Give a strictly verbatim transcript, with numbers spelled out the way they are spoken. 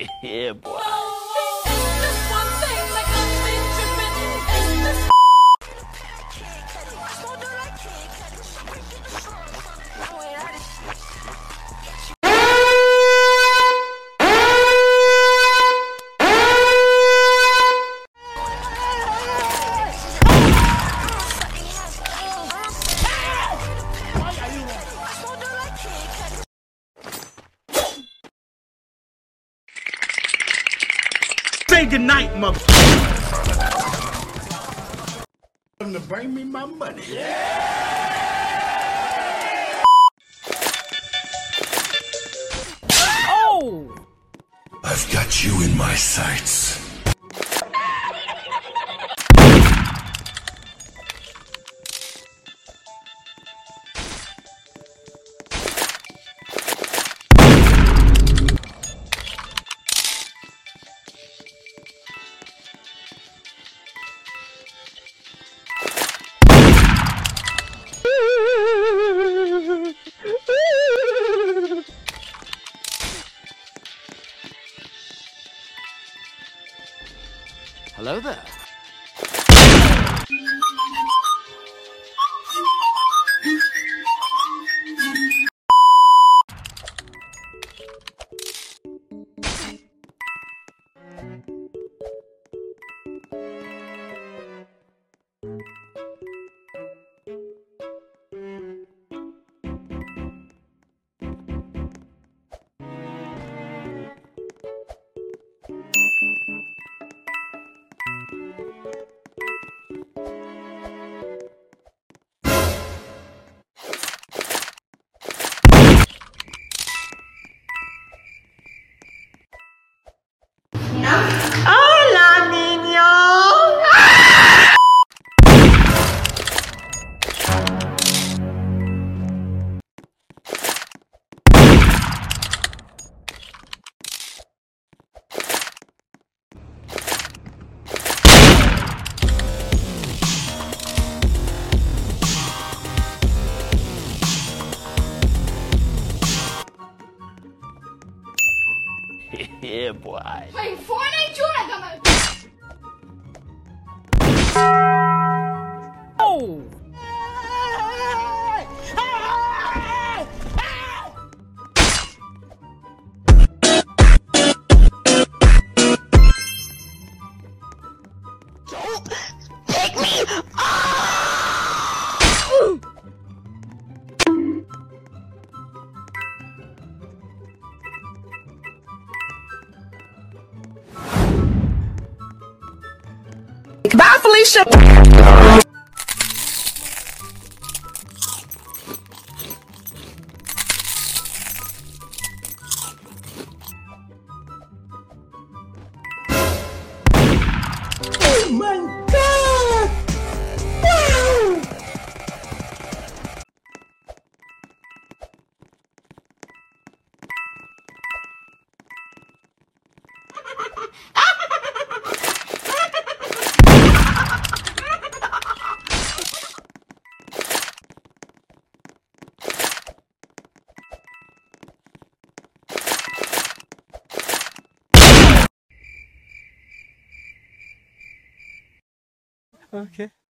Yeah, boy. Say goodnight, mother. Come to bring me my money. Oh! I've got you in my sights. Hello there. Hola, niño. Yeah, boy. Playing Fortnite, Jordan, come on. Oh! Don't pick me up! Bye, Felicia! Oh my God! Wow! Okay.